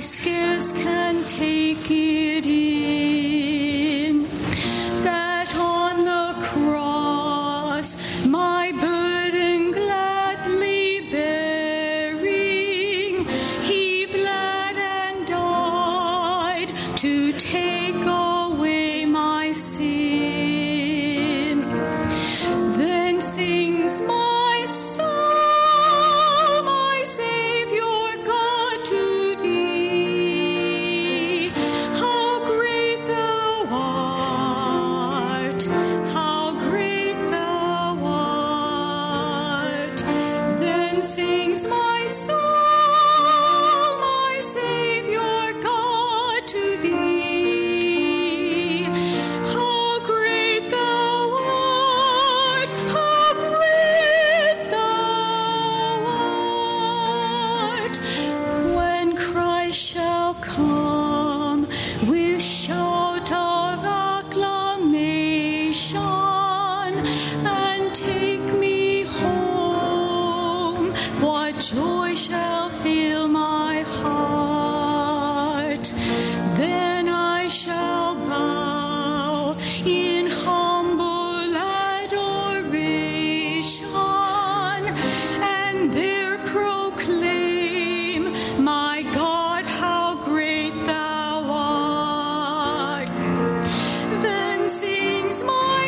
scarce can take it in, that on the cross my burden gladly bearing, he bled and died to take away my sin. Then sings my soul, my Savior God, to thee. How great thou art, how great thou art. Then sings my soul, my Savior God, to thee. How great thou art, how great thou art. When Christ shall come with shout of acclamation and take me home, what joy shall fill my heart. Then I shall bow in humble adoration and there proclaim, my God, how great thou art. Then sings my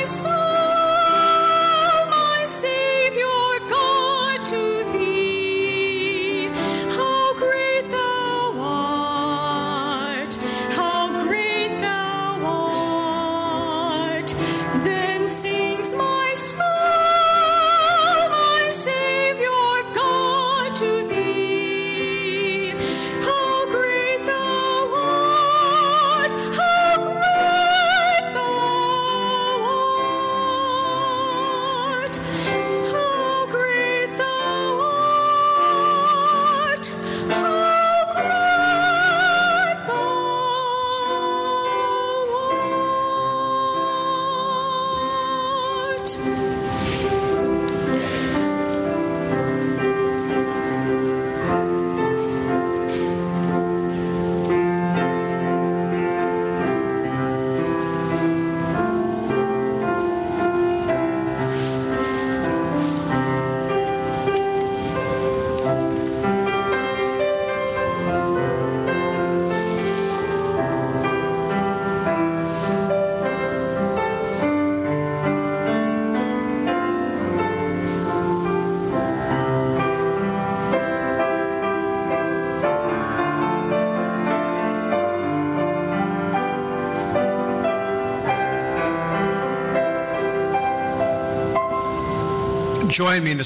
soul, my Savior God, to thee. How great thou art, how great thou art. Then sings my soul, my Savior God, to thee. How great thou art, how great thou art. How great thou art, how great thou art. Join me in the